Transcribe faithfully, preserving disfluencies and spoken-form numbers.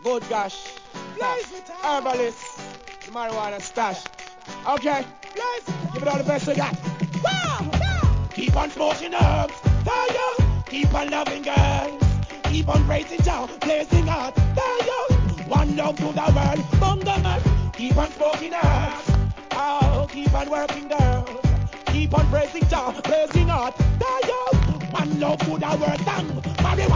Good gosh. Herbalist. The marijuana stash. Okay. Give it all the best we got. Wow. Keep on smoking herbs. Fire. Keep on loving girls. Keep on praising Jah. Blazing out. Fire. One love to the world. Bungaman. Keep on smoking herbs. Oh, keep on working girls. Keep on praising Jah. Blazing out. Fire. One love to the world. Dang. Marijuana.